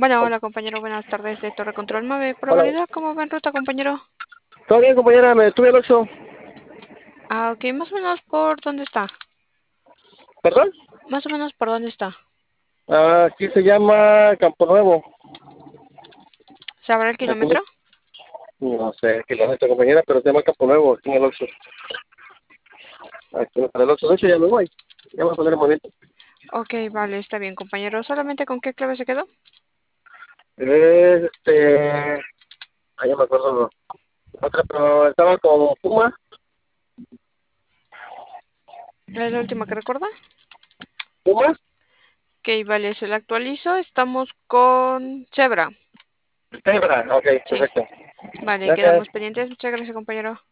Bueno, hola compañero, buenas tardes de Torre Control 9. Hola. Probabilidad, ¿cómo va en ruta, compañero? ¿Todo bien, compañera? Me detuve al Oxxo. Ah, ok, más o menos por dónde está. ¿Perdón? Más o menos por dónde está. Aquí se llama Campo Nuevo. ¿Sabrá el Aquí kilómetro? no sé qué es esta compañera, pero se llama Campo Nuevo, aquí en el Oxxo. Aquí para el Oxxo. De hecho, ya me voy. Ya voy a poner el movimiento. Ok, vale, está bien, compañero. ¿Solamente con qué clave se quedó? Ahí ya me acuerdo. Otra, pero estaba con Puma. ¿Es la última que recuerda? Puma. Ok, vale, se la actualizo. Estamos con Zebra. Zebra. Ok, Sí, perfecto. vale, Gracias. quedamos pendientes. Muchas gracias, compañero.